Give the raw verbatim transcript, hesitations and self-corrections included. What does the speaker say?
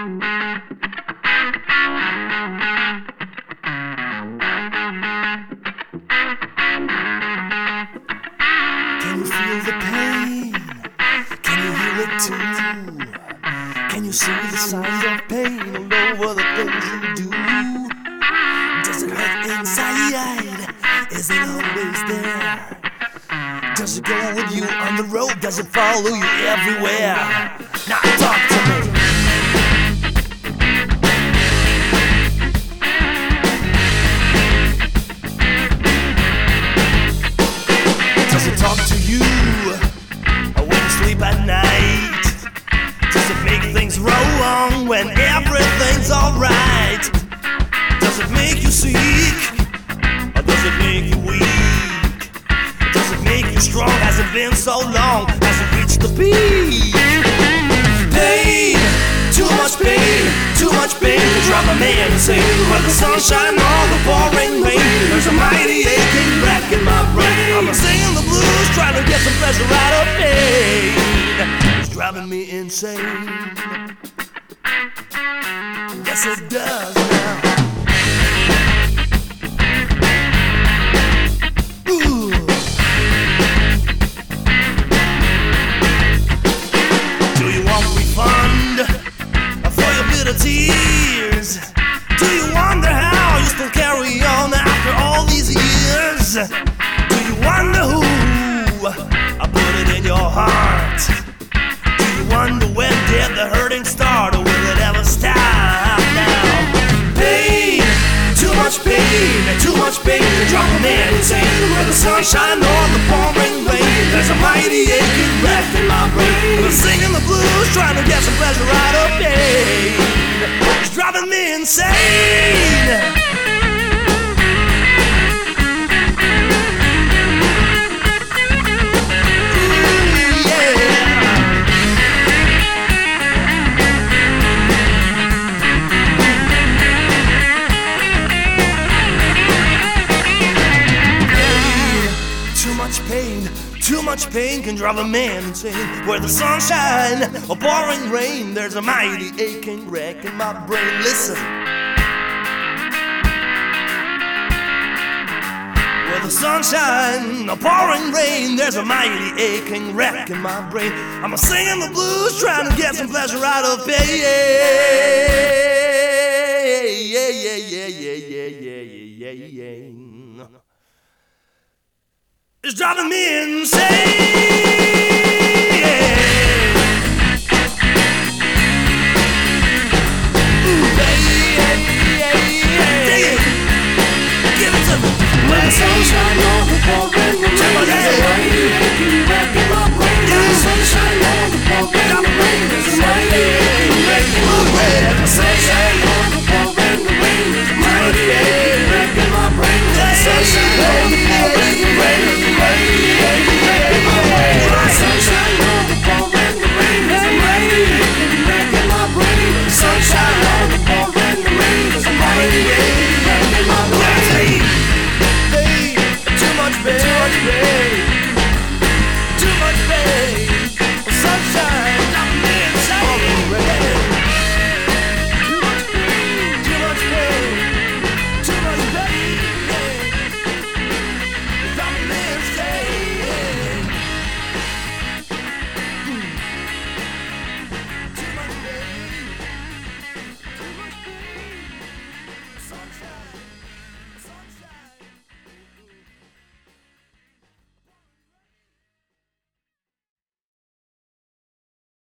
Can you feel the pain? Can you hear it too? Can you see the signs of pain all over the things you do? Does it hurt inside? Is it always there? Does it go with you on the road? Does it follow you everywhere? Now talk to me. Does it talk to you when you sleep at night? Does it make things wrong when everything's alright? Does it make you sick? Or does it make you weak? Does it make you strong? Has it been so long? Has it reached the peak? Pain, too much pain, too much pain to drive a man insane. Where the sunshine or the pouring rain, there's a mighty aching back in my brain. I'm singing the blues, trying to get some pleasure out of pain. It's driving me insane. Yes, it does now. Tears. Do you wonder how you still carry on after all these years? Do you wonder who I put it in your heart? Do you wonder when did the hurting start, or will it ever stop now? Pain, too much pain, too much pain to drive a man insane. Where the sunshine or the pouring rain, there's a mighty aching back in my brain. I'm singing the blues, trying to get some pleasure out of pain. It's driving me insane. Ooh, yeah. Pain, too much pain. Too much pain can drive a man insane. Where the sunshine or pouring rain, there's a mighty aching wreck in my brain. Listen. Where the sunshine or pouring rain, there's a mighty aching wreck in my brain. I'm a singing the blues, trying to get some pleasure out of pain. Yeah, yeah, yeah, yeah, yeah, yeah, yeah, yeah, yeah. It's driving me insane.